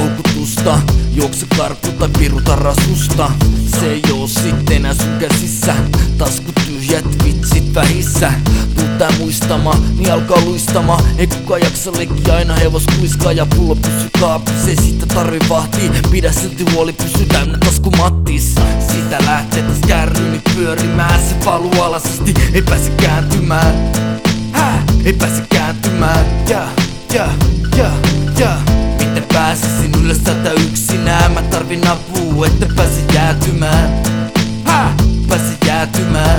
houkutusta. Juokse karku tai piruta rasusta. Se ei oo sitten enää sun käsissä. Taskut tyhjät, vitsit vähissä. Tuu tää muistama, niin alkaa luistama. Ei kukaan jaksa leikkiä, aina hevos kuiskaa. Ja pullo pysyy kaapissa, ei siitä tarvi vahtii. Pidä silti huoli, pysy täynnä tasku mattis. Siitä lähtee täs kärryni pyörimään. Se paluu alas asti, ei pääse kääntymään. Ei pääse kääntymään. Miten pääsisin ylös täältä yksinään? Mä tarvin apua, että pääse jäätymään. Pääse jäätymään.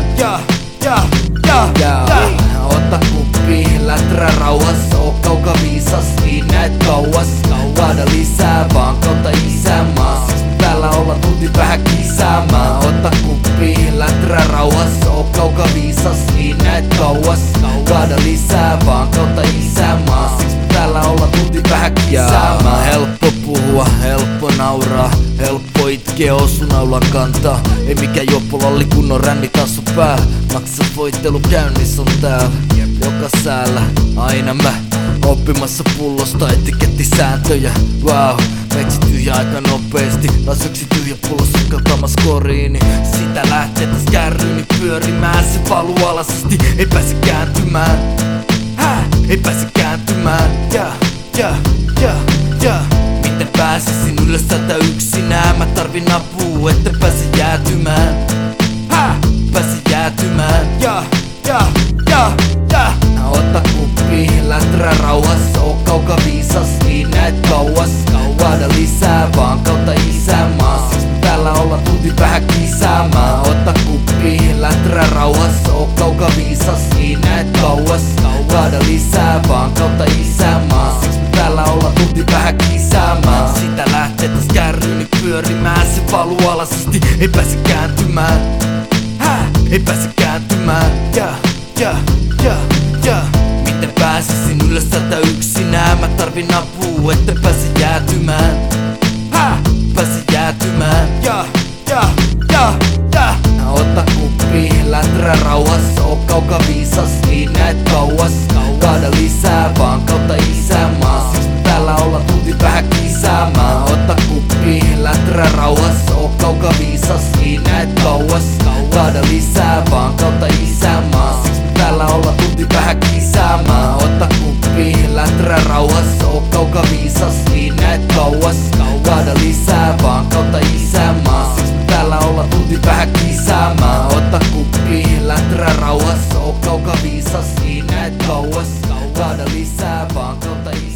Ota kuppi, läträ rauhassa. Oo kauka viisas, niin näet kauas. Kaada lisää vaan kautta isänmaa. Siksi täällä ollaan tultiin vähän kisaamaan. Ota kuppi, läträ rauhassa. Oo kauka viisas, niin näet kauas. Kaada lisää vaan kautta isänmaa. Siksi täällä ollaan tultiin vähän kisaamaan. Helppo puhua, helppo nauraa. Helppo itkeä, osunaulan kantaa. Ei mikään joppolalli kunnon rännitassu pää. Maksas voittelu käynnissä on täällä. Joka säällä aina mä oppimassa pullosta etikettisääntöjä. Wow, metsi tyhjä aika nopeesti. Taas yksi tyhjä pullo sukeltamas koriini. Sitä lähtee täs kärryni pyörimään. Se paluu alas asti, ei pääse kääntymään. Ei pääse kääntymään. Miten pääsisin ylös täältä yksinään? Mä tarvin apua, että pääse jäätymään. Pääse jäätymään. Ota kuppi, läträ rauhassa. Oo kauka viisas, niin näet kauas. Kaada lisää vaan kautta isänmaa. Siksi täällä ollaan tultiin vähän kisaamaan. Ota kuppi, läträ rauhassa. Oo kauka viisas, niin näet kauas. Kaada lisää vaan kautta isänmaa. Siksi täällä ollaan tultiin vähän kisaamaan. Sitä lähtee täs kärryni pyörimään. Se paluu alas asti, ei pääse kääntymään. Ei pääse kääntymään. Miten pääsisin ylös täältä yksinään? Mä tarvin apua, että pääse jäätymään. Pääse jäätymään. Ota kuppi, läträ rauhassa. Oo kauka viisas, niin näet kauas. Kaada lisää vaan kautta isänmaa. Siksi täällä ollaan tultiin vähän kisaamaan. Ota kuppi, läträ rauhassa. Oo kauka viisas, niin näet kauas. Kaada lisää vaan kautta isänmaa. Siksi täällä ollaan tultiin vähän kisaamaan. Ota kuppi, läträ rauhassa. Oo kauka viisas, niin näet kauas. Kaada lisää vaan kautta isänmaa. Siksi täällä ollaan tultiin vähän kisaamaan. Ota kuppi, läträ rauhassa. Oo kauka viisas, niin näet kauas. Kaada lisää vaan kautta isänmaa.